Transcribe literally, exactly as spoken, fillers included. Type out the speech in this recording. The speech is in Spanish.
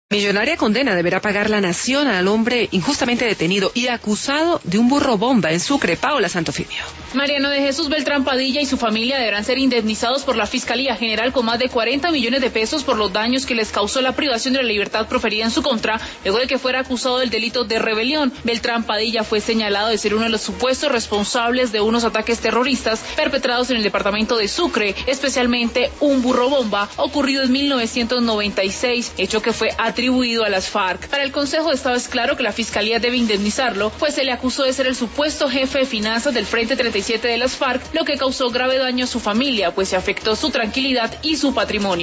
Millonaria condena deberá pagar la nación al hombre injustamente detenido y acusado de un burro bomba en Sucre. Paola Santofimio. Mariano de Jesús Beltrán Padilla y su familia deberán ser indemnizados por la Fiscalía General con más de cuarenta millones de pesos por los daños que les causó la privación de la libertad proferida en su contra, luego de que fuera acusado del delito de rebelión. Beltrán Padilla fue señalado de ser uno de los supuestos responsables de unos ataques terroristas perpetrados en el departamento de Sucre, especialmente un burro bomba ocurrido en mil novecientos noventa y seis, hecho que fue atribuido a las FARC. Para el Consejo de Estado es claro que la Fiscalía debe indemnizarlo, pues se le acusó de ser el supuesto jefe de finanzas del Frente treinta y siete de las FARC, lo que causó grave daño a su familia, pues se afectó su tranquilidad y su patrimonio.